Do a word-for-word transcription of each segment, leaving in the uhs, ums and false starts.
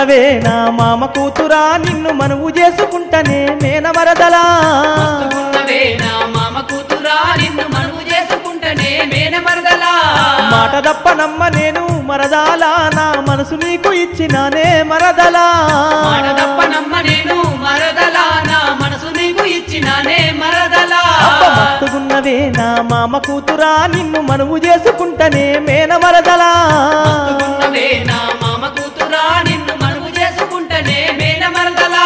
మస్తుగున్నవే నా మామ కూతురా నిన్ను మనువు చేసుకుంటనే మేన మరదలా మస్తుగున్నవే నా మామ కూతురా నిన్ను మనువు చేసుకుంటనే మేన మరదలా మాట దప్ప నమ్మ నేను మరదాలా నా మనసు నీకు ఇచ్చినానే మరదలా మాట తప్ప నమ్మ నేను మరదలా నా మనసు నీకు ఇచ్చినానే మరదలా అబ్బ మస్తుగున్నవే నా మామ కూతురా నిన్ను మనువు చేసుకుంటనే మేన మరదలా మస్తుగున్నవే నా మామ కూతురా నిన్ను మనువు చేసుకుంటనే మేన మరదలా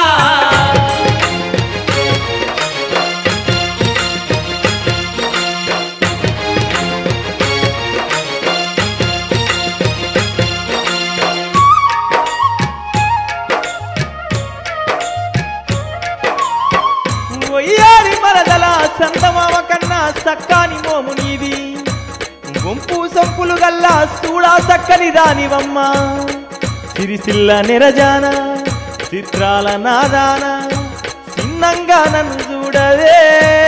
ఒయ్యారి మరదలా సంతమామ కన్నా సక్కాని మోము నీది గుంపు సొంపులు గల్లా చూడా చక్కని రానివమ్మ సిరిసిల్ల నిరజాన చిత్రాల నాదాన చిన్నంగా నన్ను చూడవే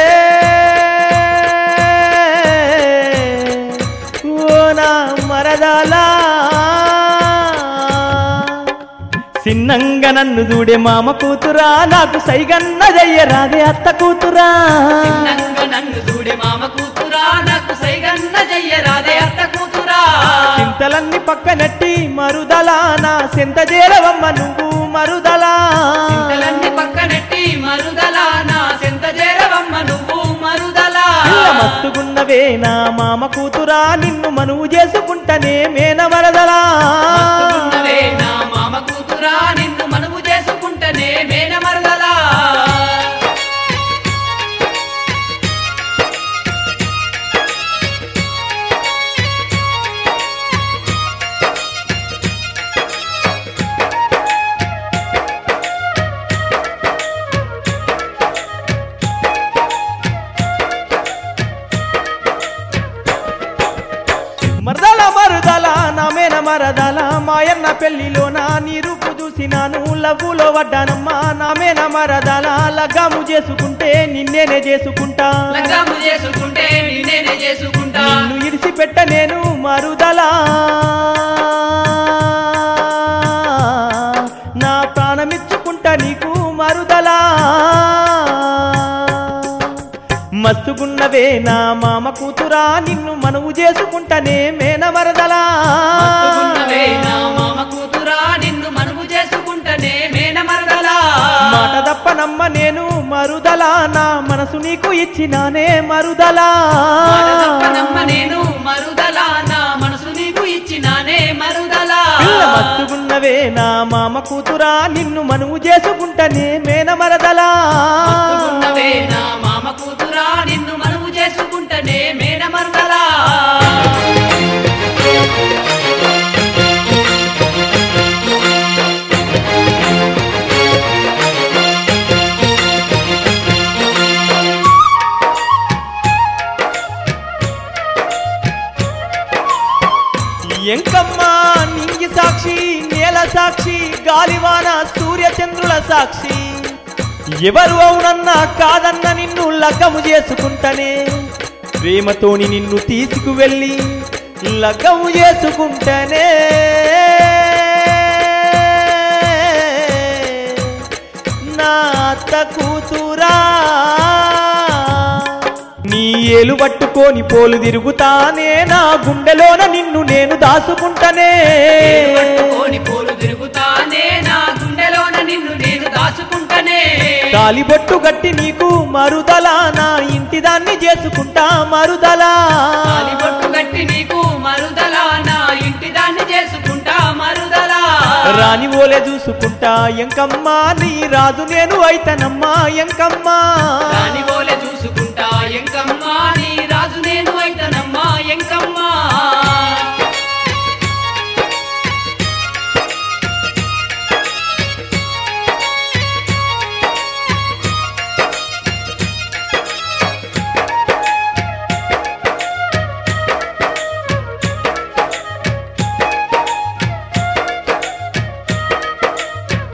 ఓ నా మరదలా చిన్నంగా నన్ను చూడే మామ కూతురా నాకు సైగన్న జయ్యరాదే అత్త కూతురా చిన్నంగా నన్ను చూడే మామ కూతురా నాకు సైగన్న జయ్యరాదే అత్త కూతురా చింతలన్నీ పక్కనట్టి మరుదలా నా సెంత చేరవమ్మ నువ్వు మరుదలా చింతలన్నీ పక్కనెట్టి మరుదలా నా సెంత చేరవమ్మ నువ్వు మరుదలా పిల్ల మస్తుగున్నవే నా మామ కూతురా నిన్ను మనువు చేసుకుంటనే మేన మరదలా మస్తుగున్నవే నా మామ కూతురా నిన్ను మనువు చేసుకుంటనే మేన మరదలా మరదల మరుదల నా మేన మరదల మాయన్న పెళ్లిలో నా నీ రూపు చూసినాను లవ్వులో వడ్డానమ్మా నా మేన మరదల లగ్గాము చేసుకుంటే నిన్నేనే చేసుకుంటా లగ్గాము చేసుకుంటే నిన్నేనే చేసుకుంటా నిన్ను ఇడిసిపెట్ట నేను మరుదలా నా ప్రాణమిచ్చుకుంటా నీకు మరుదలా మస్తుగున్నవే నా మామ కూతురా నిన్ను మనువు చేసుకుంటనే మేన మరదలా మస్తుగున్నవే నా మామ కూతురా నిన్ను మనువు చేసుకుంటనే మేన మరదలా మాట దప్ప నమ్మ నేను మరుదలా నా మనసు నీకు ఇచ్చినానే మరుదలా మాట తప్ప నమ్మ నేను మరుదలా నా మనసు నీకు ఇచ్చినానే మరుదలా పిల్ల మస్తుగున్నవే నా మామ కూతురా నిన్ను మనువు చేసుకుంటనే మేన మరదలా మస్తుగున్నవే నా మామ కూతురా నిన్ను మనువు చేసుకుంటనే మేన మరదలా ఎంకమ్మ నింగి సాక్షి నేల సాక్షి గాలివాన సూర్య చంద్రుల సాక్షి ఎవరు అవునన్నా కాదన్న నిన్ను లగ్గము చేసుకుంటనే ప్రేమతోని నిన్ను తీసుకువెళ్ళి లగ్గము చేసుకుంటనే నా అత్త కూతురా నీ ఏలు పట్టుకొని పోలు తిరుగుతానే నా గుండెలోన నిన్ను నేను దాచుకుంటనే పట్టుకొని పోలు తిరుగుతానే నా గుండెలోన నిన్ను నేను దాచుకుంటనే తాలిబొట్టు గట్టి నీకు మరుదలా నా ఇంటి దాన్ని చేసుకుంటా మరుదలా తాలిబొట్టు గట్టి నీకు మరుదలా నా ఇంటి దాన్ని చేసుకుంటా మరుదలా రాని ఓలే చూసుకుంటా ఎంకమ్మా నీ రాజు నేను అయితనమ్మా ఎంకమ్మా రాని ఓలే చూసుకుంటా ఎంకమ్మా నీ రాజు నేను అయితనమ్మా ఎంకమ్మా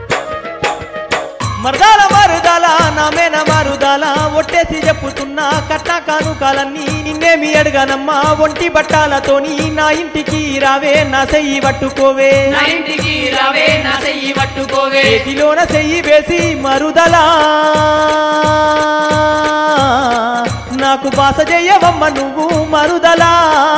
మరదాల మరుదల నా మేన మరుదల ఒట్టేసి చెప్పుతున్నా కట్న కానుకాలన్నీ నిన్నేమి అడగానమ్మా ఒంటి బట్టాలతోని నా ఇంటికి రావే నా చెయ్యి పట్టుకోవే నా ఇంటికి రావే నా చెయ్యి పట్టుకోవే చేతిలోన చెయ్యి వేసి మరుదలా నాకు బాస చెయ్యవమ్మ నువ్వు మరుదలా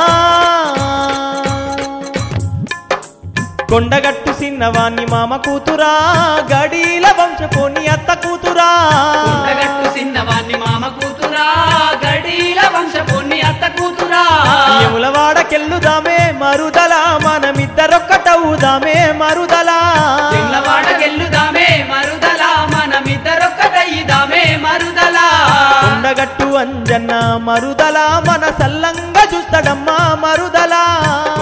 కొండగట్టు సిన్నవాణ్ణి మామ కూతురా గడీల వంశపోని అత్త కూతురా కొండగట్టు సిన్నవాణ్ణి మామ కూతురా గడీల వంశపోని అత్త కూతురా యములవాడకెళ్ళుదామే మరుదలా మనమిద్దరొక్కటవుదామే మరుదలా యములవాడకెళ్ళుదామే మరుదలా మనమిద్దరొక్కటయ్యిదామే మరుదలా కొండగట్టు అంజన్న మరుదలా మన సల్లంగా చూస్తాడమ్మా మరుదలా